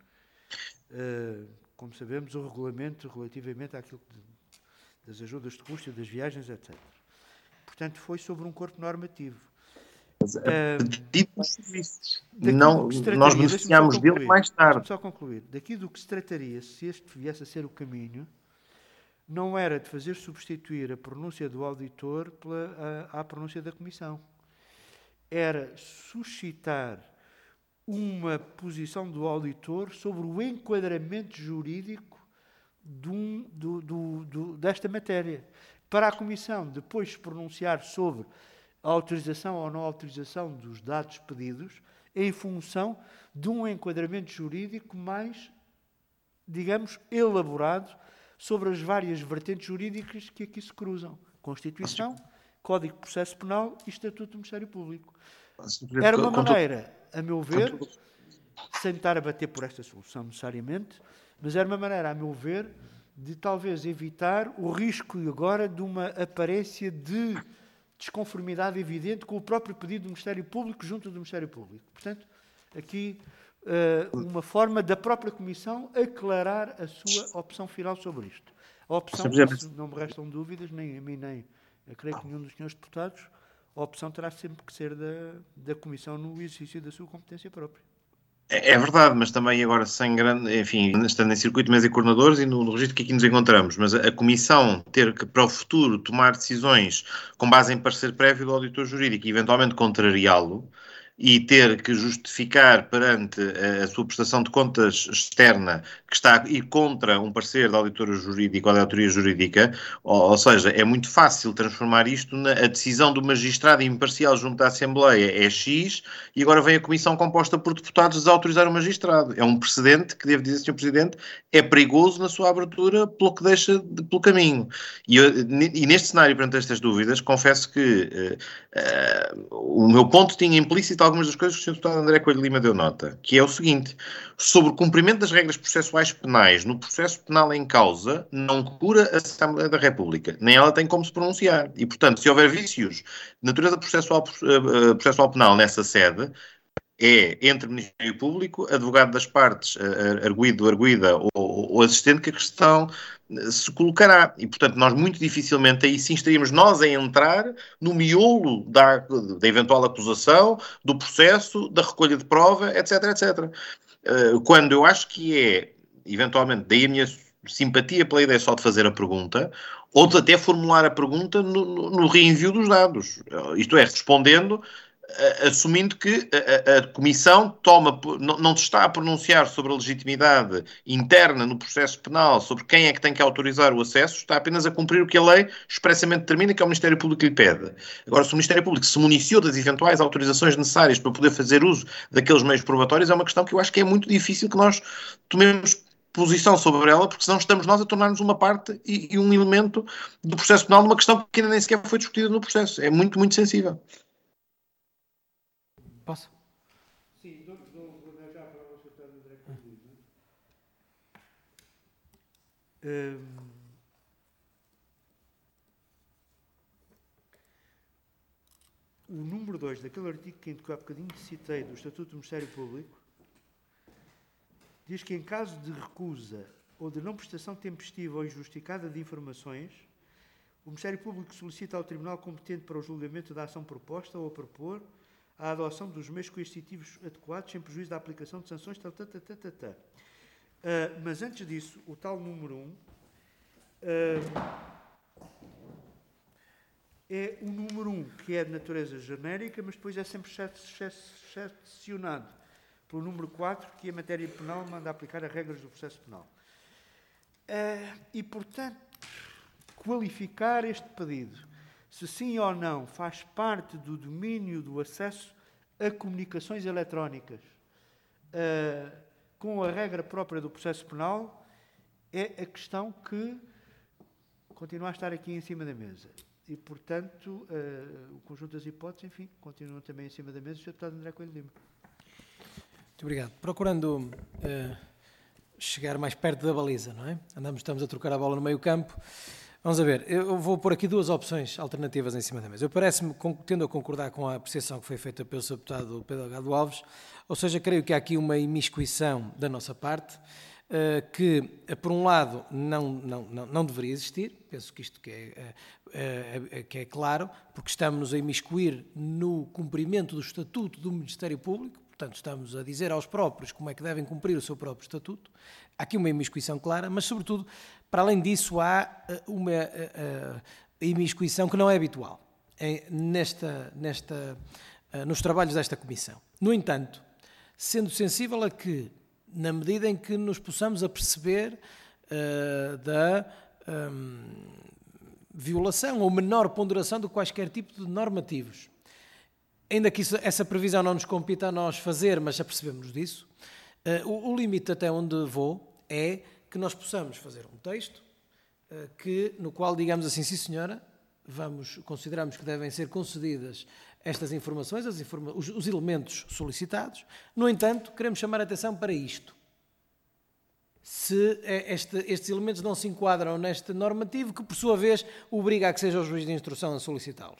Uh, como sabemos, o regulamento relativamente àquilo de, das ajudas de custo, das viagens, etcétera. Portanto, foi sobre um corpo normativo. Mas, uh, dos serviços. Não, nós beneficiámos dele mais tarde. Só concluir. Daqui do que se trataria, se este viesse a ser o caminho, não era de fazer substituir a pronúncia do auditor pela, a, à pronúncia da Comissão. Era suscitar uma posição do auditor sobre o enquadramento jurídico de um, do, do, do, desta matéria. Para a Comissão depois se pronunciar sobre a autorização ou não autorização dos dados pedidos em função de um enquadramento jurídico mais, digamos, elaborado sobre as várias vertentes jurídicas que aqui se cruzam. Constituição, Código de Processo Penal e Estatuto do Ministério Público. Era uma maneira, a meu ver, sem estar a bater por esta solução necessariamente, mas era uma maneira, a meu ver, de talvez evitar o risco agora de uma aparência de desconformidade evidente com o próprio pedido do Ministério Público junto do Ministério Público. Portanto, aqui uh, uma forma da própria Comissão aclarar a sua opção final sobre isto. A opção, não me restam dúvidas, nem a mim, nem eu creio que nenhum dos senhores deputados, a opção terá sempre que ser da, da Comissão no exercício da sua competência própria. É verdade, mas também agora sem grande, enfim, estando em circuito de mesa e coordenadores e no, no registro que aqui nos encontramos, mas a, a Comissão ter que para o futuro tomar decisões com base em parecer prévio do auditor jurídico e eventualmente contrariá-lo e ter que justificar perante a, a sua prestação de contas externa que está a ir contra um parecer da auditora jurídica ou da autoria jurídica, ou, ou seja, é muito fácil transformar isto na a decisão do magistrado imparcial junto da Assembleia é X e agora vem a Comissão composta por deputados desautorizar o magistrado. É um precedente que, devo dizer, senhor Presidente, é perigoso na sua abertura pelo que deixa de, pelo caminho. E, eu, e neste cenário, perante estas dúvidas, confesso que uh, uh, o meu ponto tinha implícito algumas das coisas que o senhor Deputado André Coelho Lima deu nota, que é o seguinte: sobre o cumprimento das regras processuais penais no processo penal em causa, não cura a Assembleia da República, nem ela tem como se pronunciar. E, portanto, se houver vícios de natureza processual, uh, processual penal nessa sede, é entre Ministério Público, advogado das partes, arguido, arguida ou, ou assistente, que a questão se colocará. E, portanto, nós muito dificilmente aí sim estaríamos nós a entrar no miolo da, da eventual acusação, do processo, da recolha de prova, etc, etcétera. Quando eu acho que é, eventualmente, daí a minha simpatia pela ideia só de fazer a pergunta, ou de até formular a pergunta no, no, no reenvio dos dados. Isto é, respondendo, assumindo que a, a, a Comissão toma, não, não está a pronunciar sobre a legitimidade interna no processo penal, sobre quem é que tem que autorizar o acesso, está apenas a cumprir o que a lei expressamente determina, que é o Ministério Público que lhe pede. Agora, se o Ministério Público se municiou das eventuais autorizações necessárias para poder fazer uso daqueles meios probatórios, é uma questão que eu acho que é muito difícil que nós tomemos posição sobre ela, porque senão estamos nós a tornar-nos uma parte e, e um elemento do processo penal numa questão que ainda nem sequer foi discutida no processo. É muito, muito sensível. Posso? Sim, dou, dou, vou dar já para você estar no direito do livro. Um, o número dois daquele artigo quinto que há bocadinho citei do Estatuto do Ministério Público diz que em caso de recusa ou de não prestação tempestiva ou injustificada de informações, o Ministério Público solicita ao Tribunal competente para o julgamento da ação proposta ou a propor a adoção dos meios coercitivos adequados sem prejuízo da aplicação de sanções, tal, tal, tal, tal, tal, tal. Uh, mas antes disso, o tal número um uh, é o número um que é de natureza genérica, mas depois é sempre excepcionado pelo número quatro, que a matéria penal manda aplicar as regras do processo penal. Uh, e, portanto, qualificar este pedido, se sim ou não faz parte do domínio do acesso a comunicações eletrónicas uh, com a regra própria do processo penal, é a questão que continua a estar aqui em cima da mesa. E, portanto, uh, o conjunto das hipóteses, enfim, continua também em cima da mesa o senhor Deputado André Coelho Lima. Muito obrigado. Procurando uh, chegar mais perto da baliza, não é? Andamos, estamos a trocar a bola no meio campo. Vamos a ver, eu vou pôr aqui duas opções alternativas em cima da mesa. Eu parece-me, tendo a concordar com a apreciação que foi feita pelo senhor Deputado Pedro Delgado Alves, ou seja, creio que há aqui uma imiscuição da nossa parte, uh, que, por um lado, não, não, não, não deveria existir, penso que isto que é, uh, uh, que é claro, porque estamos a imiscuir no cumprimento do Estatuto do Ministério Público, portanto, estamos a dizer aos próprios como é que devem cumprir o seu próprio estatuto. Há aqui uma imiscuição clara, mas, sobretudo, para além disso, há uma uh, uh, imiscuição que não é habitual em, nesta, nesta, uh, nos trabalhos desta Comissão. No entanto, sendo sensível a que, na medida em que nos possamos aperceber uh, da um, violação ou menor ponderação de quaisquer tipo de normativos, ainda que isso, essa previsão não nos compita a nós fazer, mas apercebemos disso, uh, o, o limite até onde vou é que nós possamos fazer um texto uh, que, no qual digamos assim, sim senhora, vamos, consideramos que devem ser concedidas estas informações, as informa os, os elementos solicitados. No entanto, queremos chamar a atenção para isto. Se este, estes elementos não se enquadram neste normativo, que por sua vez obriga a que seja o juiz de instrução a solicitá-los.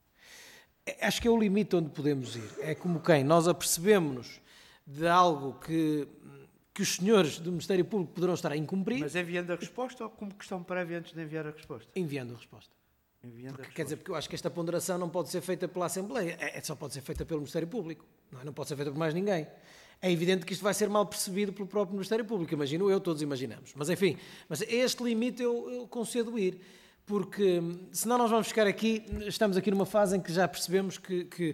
Acho que é o limite onde podemos ir. É como quem nós apercebemos-nos de algo que, que os senhores do Ministério Público poderão estar a incumprir. Mas enviando a resposta ou como questão prévia antes de enviar a resposta? Enviando a resposta. Enviando Porque, a quer dizer, porque eu acho que esta ponderação não pode ser feita pela Assembleia, é, só pode ser feita pelo Ministério Público, não, é? Não pode ser feita por mais ninguém. É evidente que isto vai ser mal percebido pelo próprio Ministério Público, imagino eu, todos imaginamos. Mas enfim, mas a este limite eu, eu concedo ir, porque senão nós vamos ficar aqui, estamos aqui numa fase em que já percebemos que, que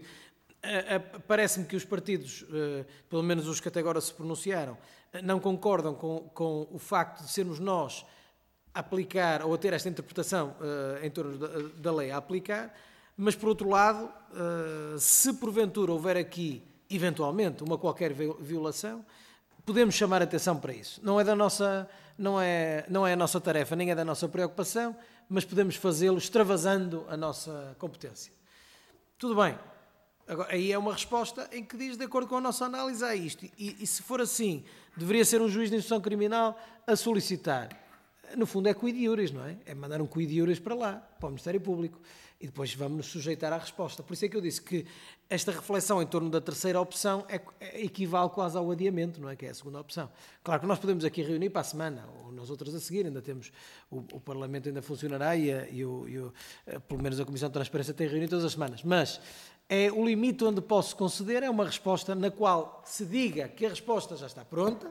parece-me que os partidos, uh, pelo menos os que até agora se pronunciaram, não concordam com, com o facto de sermos nós a aplicar ou a ter esta interpretação uh, em torno da, da lei a aplicar, mas por outro lado, uh, se porventura houver aqui eventualmente uma qualquer violação, podemos chamar a atenção para isso. Não é da nossa, não é, não é a nossa tarefa, nem é da nossa preocupação, mas podemos fazê-lo extravasando a nossa competência. Tudo bem. Agora, aí é uma resposta em que diz, de acordo com a nossa análise, é isto. E, e se for assim, deveria ser um juiz de instrução criminal a solicitar. No fundo é quid iuris, não é? É mandar um quid iuris para lá, para o Ministério Público. E depois vamos nos sujeitar à resposta. Por isso é que eu disse que esta reflexão em torno da terceira opção é, é, equivale quase ao adiamento, não é? Que é a segunda opção. Claro que nós podemos aqui reunir para a semana, ou nas outras a seguir, ainda temos, o, o Parlamento ainda funcionará e, a, e, o, e o, pelo menos a Comissão de Transparência tem reunido todas as semanas. Mas é o limite onde posso conceder, é uma resposta na qual se diga que a resposta já está pronta,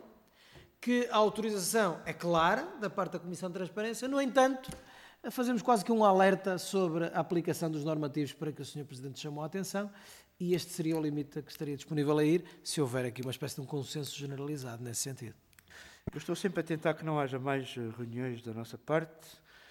que a autorização é clara da parte da Comissão de Transparência, no entanto, fazemos quase que um alerta sobre a aplicação dos normativos para que o senhor Presidente chamou a atenção e este seria o limite a que estaria disponível a ir se houver aqui uma espécie de um consenso generalizado nesse sentido. Eu estou sempre a tentar que não haja mais reuniões da nossa parte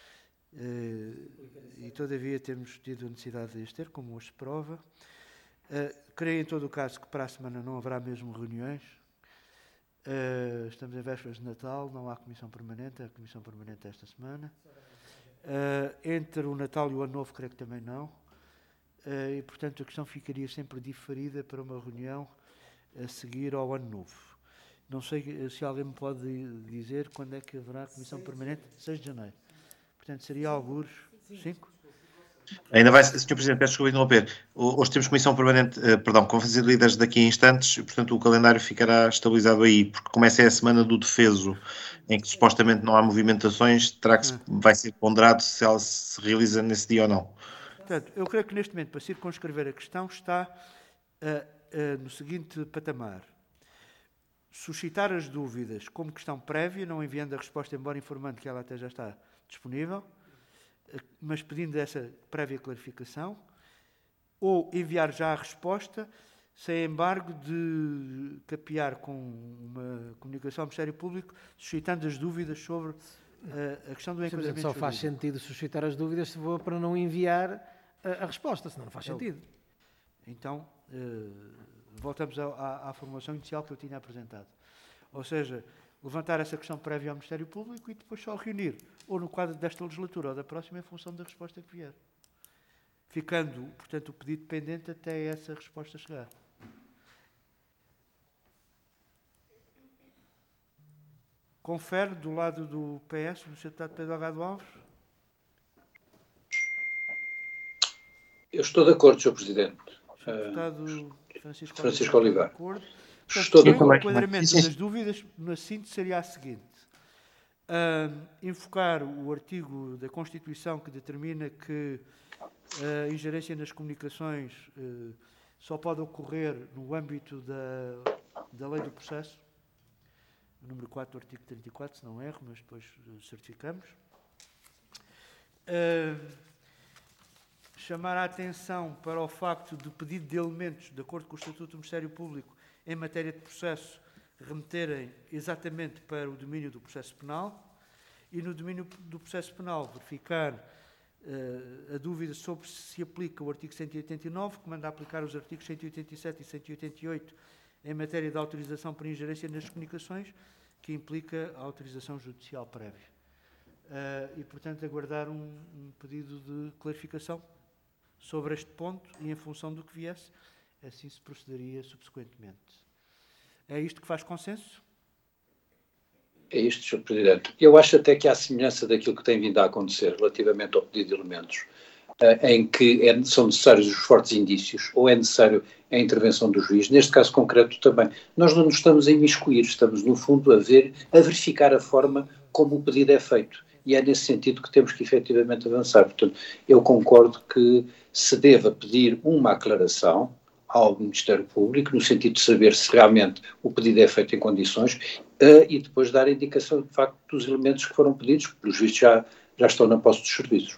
e, todavia, temos tido a necessidade de as ter, como hoje se prova. Creio, em todo o caso, que para a semana não haverá mesmo reuniões. Uh, estamos em vésperas de Natal, não há comissão permanente, a comissão permanente é esta semana. Uh, entre o Natal e o Ano Novo, creio que também não. Uh, e, portanto, a questão ficaria sempre diferida para uma reunião a seguir ao Ano Novo. Não sei se alguém me pode dizer quando é que haverá a comissão permanente. seis de janeiro. Portanto, seria algures cinco? Ainda vai, senhor Presidente, peço desculpa de interromper. Hoje temos comissão permanente, eh, perdão, com líderes daqui a instantes, e, portanto, o calendário ficará estabilizado aí, porque como essa é a semana do defeso, em que supostamente não há movimentações, terá que, vai ser ponderado se ela se realiza nesse dia ou não. Portanto, eu creio que neste momento, para circunscrever a questão, está uh, uh, no seguinte patamar. Suscitar as dúvidas como questão prévia, não enviando a resposta, embora informando que ela até já está disponível, mas pedindo essa prévia clarificação, ou enviar já a resposta, sem embargo de capear com uma comunicação ao Ministério Público, suscitando as dúvidas sobre uh, a questão do enquadramento. Só faz jurídico. Sentido suscitar as dúvidas se for para não enviar a, a resposta, senão não faz então, sentido. Então, uh, voltamos à, à, à formulação inicial que eu tinha apresentado. Ou seja, levantar essa questão prévia ao Ministério Público e depois só reunir, ou no quadro desta legislatura ou da próxima, em função da resposta que vier. Ficando, portanto, o pedido pendente até essa resposta chegar. Confere do lado do P S, do senhor Deputado Pedro Delgado Alves? Eu estou de acordo, senhor Presidente. senhor Deputado Francisco, Francisco Oliveira. De acordo. Estou de Portanto, acordo. o enquadramento das dúvidas, na síntese, seria a seguinte. Uh, invocar o artigo da Constituição que determina que a ingerência nas comunicações uh, só pode ocorrer no âmbito da, da lei do processo, o número quatro do artigo trinta e quatro, se não erro, mas depois uh, certificamos. Uh, chamar a atenção para o facto do pedido de elementos, de acordo com o Estatuto do Ministério Público, em matéria de processo, remeterem exatamente para o domínio do processo penal e no domínio do processo penal verificar uh, a dúvida sobre se aplica o artigo cento e oitenta e nove, que manda aplicar os artigos cento e oitenta e sete e cento e oitenta e oito em matéria de autorização para ingerência nas comunicações, que implica a autorização judicial prévia. uh, e, portanto, aguardar um, um pedido de clarificação sobre este ponto e, em função do que viesse, assim se procederia subsequentemente. É isto que faz consenso? É isto, senhor Presidente. Eu acho até que há semelhança daquilo que tem vindo a acontecer relativamente ao pedido de elementos, uh, em que é, são necessários os fortes indícios, ou é necessário a intervenção do juiz. Neste caso concreto também. Nós não nos estamos a imiscuir, estamos, no fundo, a ver, a verificar a forma como o pedido é feito. E é nesse sentido que temos que efetivamente avançar. Portanto, eu concordo que se deva pedir uma aclaração ao Ministério Público, no sentido de saber se realmente o pedido é feito em condições, uh, e depois dar a indicação, de facto, dos elementos que foram pedidos, porque os vistos já, já estão na posse dos serviços.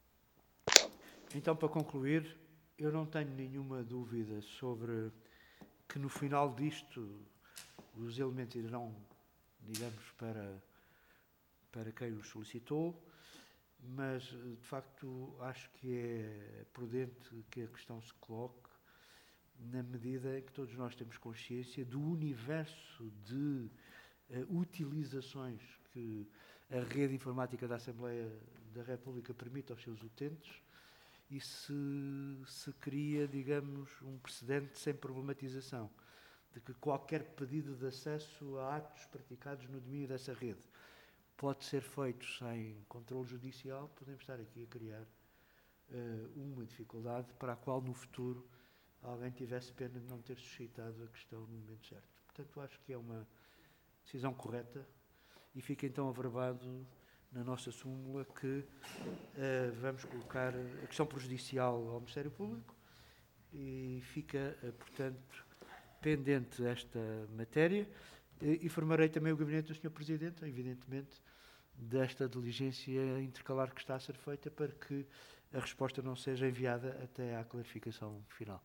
Então, para concluir, eu não tenho nenhuma dúvida sobre que no final disto os elementos irão, digamos, para, para quem os solicitou, mas, de facto, acho que é prudente que a questão se coloque na medida em que todos nós temos consciência do universo de uh, utilizações que a rede informática da Assembleia da República permite aos seus utentes e se, se cria, digamos, um precedente sem problematização de que qualquer pedido de acesso a atos praticados no domínio dessa rede pode ser feito sem controle judicial. Podemos estar aqui a criar uh, uma dificuldade para a qual no futuro alguém tivesse pena de não ter suscitado a questão no momento certo. Portanto, acho que é uma decisão correta e fica então averbado na nossa súmula que uh, vamos colocar a questão prejudicial ao Ministério Público e fica, uh, portanto, pendente esta matéria. E informarei também o Gabinete do senhor Presidente, evidentemente, desta diligência intercalar que está a ser feita para que a resposta não seja enviada até à clarificação final.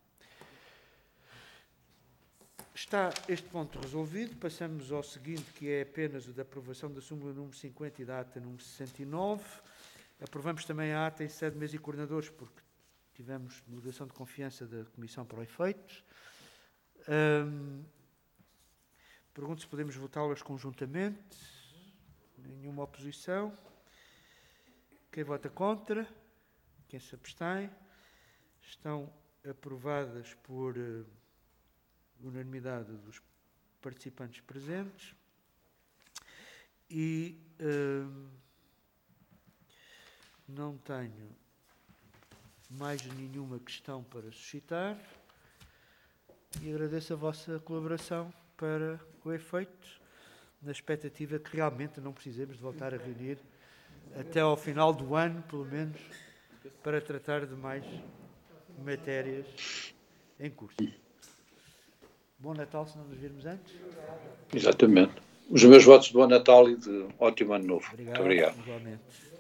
Está este ponto resolvido. Passamos ao seguinte, que é apenas o da aprovação da súmula número cinquenta e da ata número sessenta e nove. Aprovamos também a ata em sede de mesa e coordenadores, porque tivemos delegação de confiança da Comissão para o efeito. Hum, pergunto se podemos votá-las conjuntamente. Nenhuma oposição. Quem vota contra? Quem se abstém? Estão aprovadas por uh, unanimidade dos participantes presentes. E uh, não tenho mais nenhuma questão para suscitar. E agradeço a vossa colaboração para o efeito, na expectativa que realmente não precisemos de voltar a reunir até ao final do ano, pelo menos, para tratar de mais matérias em curso. Bom Natal, se não nos virmos antes. Exatamente. Os meus votos de bom Natal e de ótimo ano novo. Obrigado. Muito obrigado. Igualmente.